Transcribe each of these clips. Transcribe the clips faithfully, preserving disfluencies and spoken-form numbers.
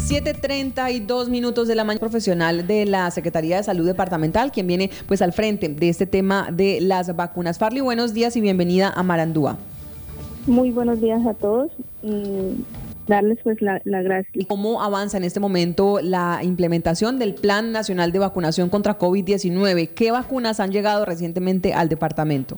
siete treinta y dos minutos de la mañana, profesional de la Secretaría de Salud Departamental, quien viene pues al frente de este tema de las vacunas. Farley, buenos días y bienvenida a Marandúa. Muy buenos días a todos y darles pues la, la gracia. ¿Cómo avanza en este momento la implementación del Plan Nacional de Vacunación contra COVID diecinueve? ¿Qué vacunas han llegado recientemente al departamento?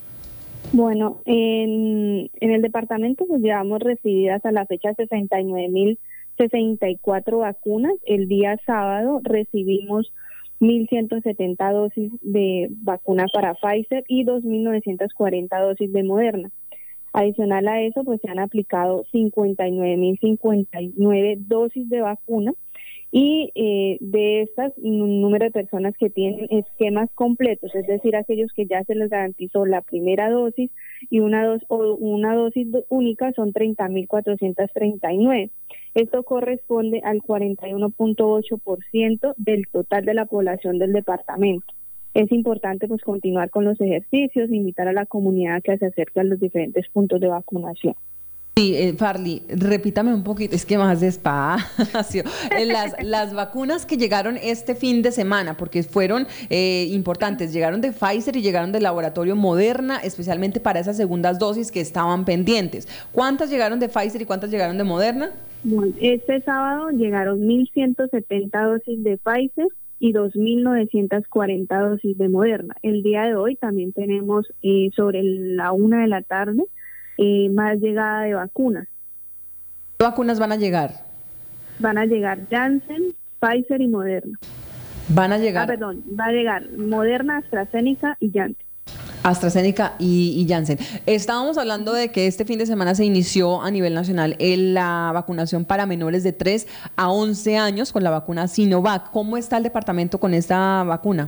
Bueno, en, en el departamento pues llevamos recibidas a la fecha sesenta y nueve mil sesenta y cuatro vacunas. El día sábado recibimos mil ciento setenta dosis de vacuna para Pfizer y dos mil novecientas cuarenta dosis de Moderna. Adicional a eso, pues se han aplicado cincuenta y nueve mil cincuenta y nueve dosis de vacuna y eh, de estas, un número de personas que tienen esquemas completos, es decir, aquellos que ya se les garantizó la primera dosis y una, dos, o una dosis única son treinta mil cuatrocientos treinta y nueve. Esto corresponde al cuarenta y uno punto ocho por ciento del total de la población del departamento. Es importante pues continuar con los ejercicios, invitar a la comunidad a que se acerque a los diferentes puntos de vacunación. Sí, eh, Farley, repítame un poquito, es que más despacio. Las, las vacunas que llegaron este fin de semana, porque fueron eh, importantes, llegaron de Pfizer y llegaron del laboratorio Moderna, especialmente para esas segundas dosis que estaban pendientes. ¿Cuántas llegaron de Pfizer y cuántas llegaron de Moderna? Bueno, este sábado llegaron mil ciento setenta dosis de Pfizer y dos mil novecientas cuarenta dosis de Moderna. El día de hoy también tenemos eh, sobre la una de la tarde eh, más llegada de vacunas. ¿Qué vacunas van a llegar? Van a llegar Janssen, Pfizer y Moderna. Van a llegar. Ah, perdón, va a llegar Moderna, AstraZeneca y Janssen. AstraZeneca y, y Janssen. Estábamos hablando de que este fin de semana se inició a nivel nacional en la vacunación para menores de tres a once años con la vacuna Sinovac. ¿Cómo está el departamento con esta vacuna?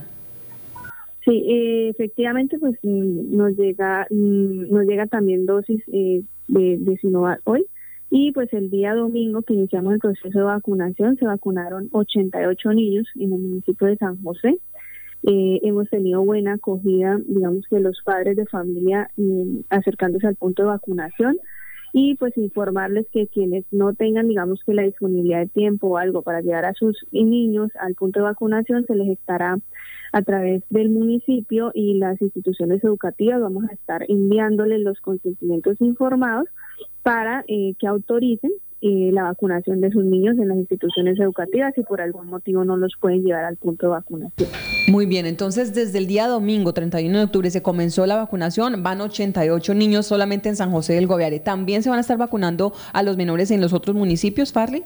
Sí, eh, efectivamente, pues nos llega nos llega también dosis eh, de, de Sinovac hoy. Y pues el día domingo que iniciamos el proceso de vacunación se vacunaron ochenta y ocho niños en el municipio de San José. Eh, hemos tenido buena acogida, digamos que los padres de familia eh, acercándose al punto de vacunación y pues informarles que quienes no tengan, digamos que la disponibilidad de tiempo o algo para llevar a sus niños al punto de vacunación, se les estará a través del municipio y las instituciones educativas, vamos a estar enviándoles los consentimientos informados para eh, que autoricen Eh, la vacunación de sus niños en las instituciones educativas si por algún motivo no los pueden llevar al punto de vacunación. Muy bien, entonces desde el día domingo treinta y uno de octubre se comenzó la vacunación, van ochenta y ocho niños solamente en San José del Guaviare. ¿También se van a estar vacunando a los menores en los otros municipios, Farley?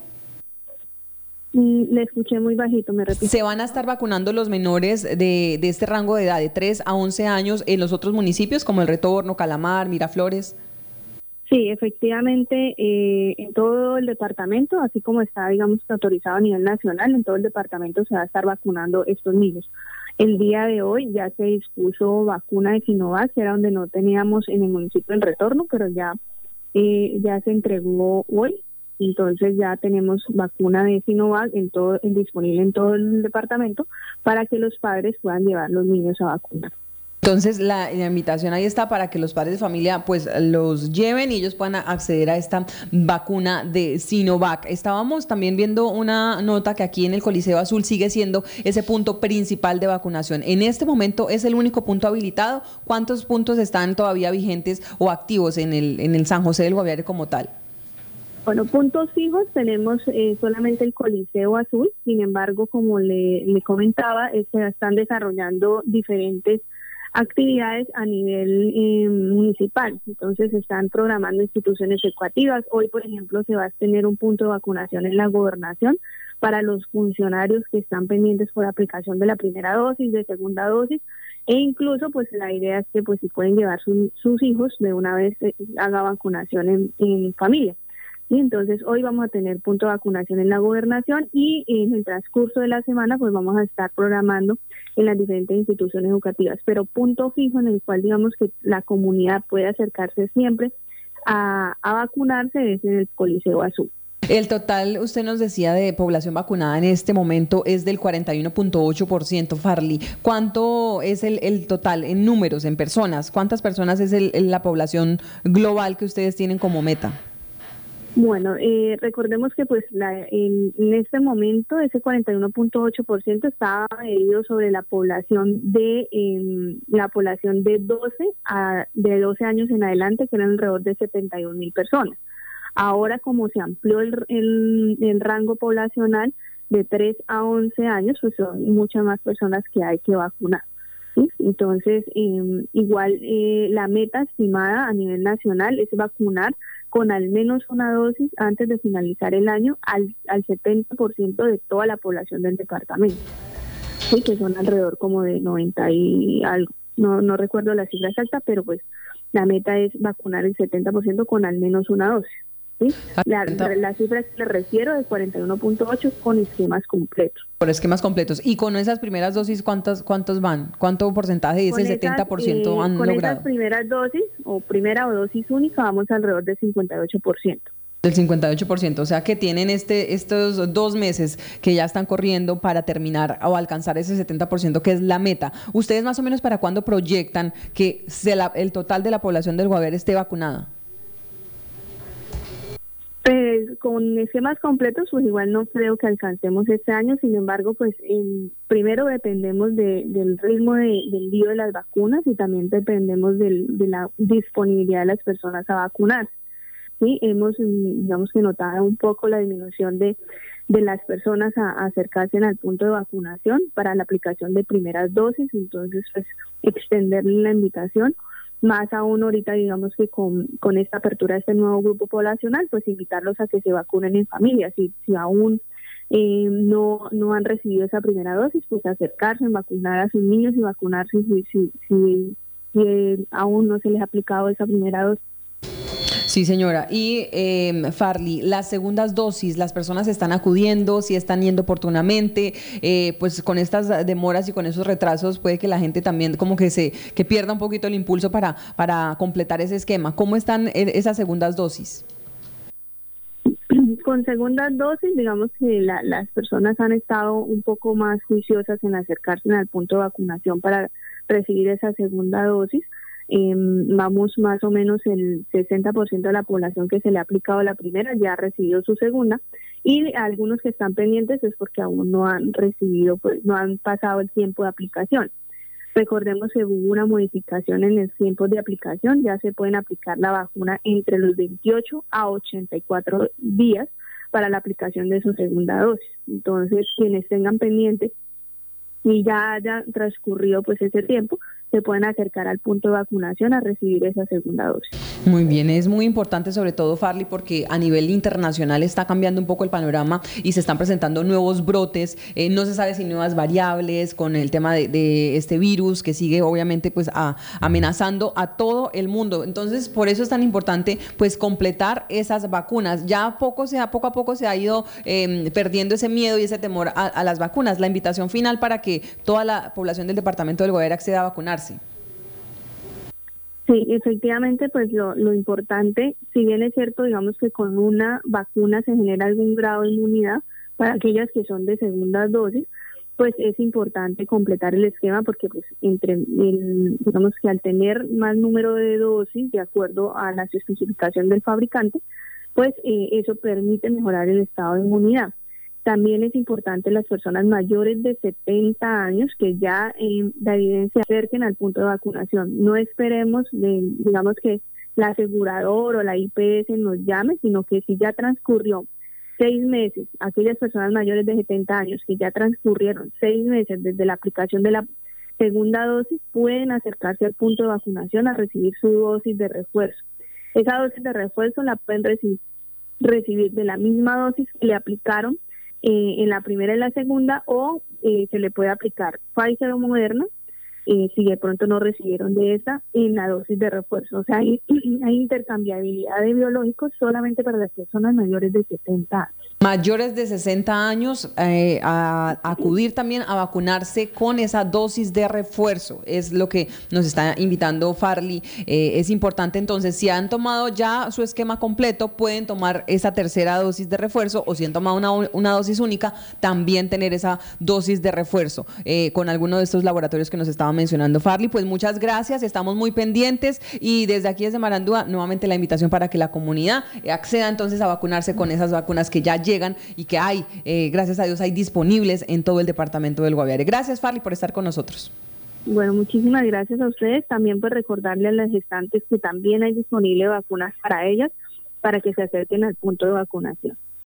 Mm, le escuché muy bajito, me repito. ¿Se van a estar vacunando los menores de, de este rango de edad de tres a once años en los otros municipios como El Retorno, Calamar, Miraflores? Sí, efectivamente, eh, en todo el departamento, así como está, digamos, autorizado a nivel nacional, en todo el departamento se va a estar vacunando estos niños. El día de hoy ya se dispuso vacuna de Sinovac, que era donde no teníamos en el municipio El Retorno, pero ya, eh, ya se entregó hoy. Entonces ya tenemos vacuna de Sinovac en todo, en, disponible en todo el departamento para que los padres puedan llevar los niños a vacunar. Entonces la, la invitación ahí está para que los padres de familia pues los lleven y ellos puedan acceder a esta vacuna de Sinovac. Estábamos también viendo una nota que aquí en el Coliseo Azul sigue siendo ese punto principal de vacunación. En este momento es el único punto habilitado. ¿Cuántos puntos están todavía vigentes o activos en el, en el San José del Guaviare como tal? Bueno, puntos fijos tenemos eh, solamente el Coliseo Azul. Sin embargo, como le, le comentaba, eh, se están desarrollando diferentes actividades a nivel eh, municipal. Entonces se están programando instituciones educativas. Hoy, por ejemplo, se va a tener un punto de vacunación en la gobernación para los funcionarios que están pendientes por aplicación de la primera dosis, de segunda dosis, e incluso pues la idea es que pues si pueden llevar su, sus hijos de una vez eh, haga vacunación en, en familia. Y entonces hoy vamos a tener punto de vacunación en la gobernación y en el transcurso de la semana pues vamos a estar programando en las diferentes instituciones educativas, pero punto fijo en el cual digamos que la comunidad puede acercarse siempre a, a vacunarse es en el Coliseo Azul. El total, usted nos decía, de población vacunada en este momento es del cuarenta y uno punto ocho por ciento, Farley. ¿Cuánto es el, el total en números, en personas? ¿Cuántas personas es el, la población global que ustedes tienen como meta? Bueno, eh, recordemos que pues la, en, en este momento ese cuarenta y uno punto ocho por ciento estaba medido sobre la población de eh, la población de doce a de doce años en adelante, que eran alrededor de setenta y un mil personas. Ahora, como se amplió el, el, el rango poblacional de tres a once años, pues son muchas más personas que hay que vacunar. ¿Sí? Entonces, eh, igual eh, la meta estimada a nivel nacional es vacunar con al menos una dosis antes de finalizar el año al, al setenta por ciento de toda la población del departamento, ¿sí? Que son alrededor como de noventa y algo. No, no recuerdo la cifra exacta, pero pues la meta es vacunar el setenta por ciento con al menos una dosis. ¿Sí? La, la cifra que le refiero de cuarenta y uno punto ocho con esquemas completos. Por esquemas completos. ¿Y con esas primeras dosis cuántos cuántos van? ¿Cuánto porcentaje de ese setenta por ciento eh, han con logrado? Con esas primeras dosis o primera o dosis única vamos alrededor del cincuenta y ocho por ciento. Del cincuenta y ocho por ciento, o sea que tienen este estos dos meses que ya están corriendo para terminar o alcanzar ese setenta por ciento que es la meta. ¿Ustedes más o menos para cuándo proyectan que se la, el total de la población del Guaviare esté vacunada? Pues con esquemas completos, pues igual no creo que alcancemos este año. Sin embargo, pues en, primero dependemos de, del ritmo de, del envío de las vacunas y también dependemos del, de la disponibilidad de las personas a vacunar. Sí, hemos, digamos que notado un poco la disminución de, de las personas a, a acercarse al punto de vacunación para la aplicación de primeras dosis. Entonces, pues extenderle la invitación. Más aún ahorita, digamos que con, con esta apertura de este nuevo grupo poblacional, pues invitarlos a que se vacunen en familia. Si, si aún eh, no, no han recibido esa primera dosis, pues acercarse, vacunar a sus niños y vacunarse si, si, si, si eh, aún no se les ha aplicado esa primera dosis. Sí, señora. Y eh, Farley, las segundas dosis, las personas están acudiendo, si están yendo oportunamente, eh, pues con estas demoras y con esos retrasos puede que la gente también como que se que pierda un poquito el impulso para, para completar ese esquema. ¿Cómo están esas segundas dosis? Con segundas dosis, digamos que la, las personas han estado un poco más juiciosas en acercarse al punto de vacunación para recibir esa segunda dosis. Eh, vamos más o menos el sesenta por ciento de la población que se le ha aplicado la primera ya ha recibido su segunda, y algunos que están pendientes es porque aún no han recibido, pues no han pasado el tiempo de aplicación. Recordemos que hubo una modificación en el tiempo de aplicación, ya se pueden aplicar la vacuna entre los veintiocho a ochenta y cuatro días para la aplicación de su segunda dosis. Entonces, quienes tengan pendiente y ya haya transcurrido pues ese tiempo, se pueden acercar al punto de vacunación a recibir esa segunda dosis. Muy bien, es muy importante sobre todo, Farley, porque a nivel internacional está cambiando un poco el panorama y se están presentando nuevos brotes, eh, no se sabe si nuevas variables con el tema de, de este virus que sigue obviamente pues a, amenazando a todo el mundo. Entonces, por eso es tan importante pues completar esas vacunas. Ya poco, se ha, poco a poco se ha ido eh, perdiendo ese miedo y ese temor a, a las vacunas. La invitación final para que toda la población del departamento del Guaviare acceda a vacunarse. Sí, efectivamente, pues lo, lo importante, si bien es cierto, digamos que con una vacuna se genera algún grado de inmunidad para aquellas que son de segunda dosis, pues es importante completar el esquema porque pues entre el, digamos que al tener más número de dosis de acuerdo a la especificación del fabricante, pues eh, eso permite mejorar el estado de inmunidad. También es importante las personas mayores de setenta años que ya eh, la evidencia acerquen al punto de vacunación. No esperemos, de, digamos, que la aseguradora o la I P S nos llame, sino que si ya transcurrió seis meses, aquellas personas mayores de setenta años que ya transcurrieron seis meses desde la aplicación de la segunda dosis, pueden acercarse al punto de vacunación a recibir su dosis de refuerzo. Esa dosis de refuerzo la pueden recibir, recibir de la misma dosis que le aplicaron Eh, en la primera y la segunda, o eh, se le puede aplicar Pfizer o Moderna, eh, si de pronto no recibieron de esa, en la dosis de refuerzo. O sea, hay, hay intercambiabilidad de biológicos solamente para las personas mayores de setenta años. Mayores de sesenta años eh, a, a acudir también a vacunarse con esa dosis de refuerzo, es lo que nos está invitando Farley. Eh, es importante entonces, si han tomado ya su esquema completo, pueden tomar esa tercera dosis de refuerzo, o si han tomado una, una dosis única, también tener esa dosis de refuerzo eh, con alguno de estos laboratorios que nos estaba mencionando Farley. Pues muchas gracias, estamos muy pendientes, y desde aquí desde Marandúa nuevamente la invitación para que la comunidad acceda entonces a vacunarse con esas vacunas que ya llegan y que hay, eh, gracias a Dios, hay disponibles en todo el departamento del Guaviare. Gracias, Farley, por estar con nosotros. Bueno, muchísimas gracias a ustedes. También pues recordarle a las gestantes que también hay disponible vacunas para ellas, para que se acerquen al punto de vacunación.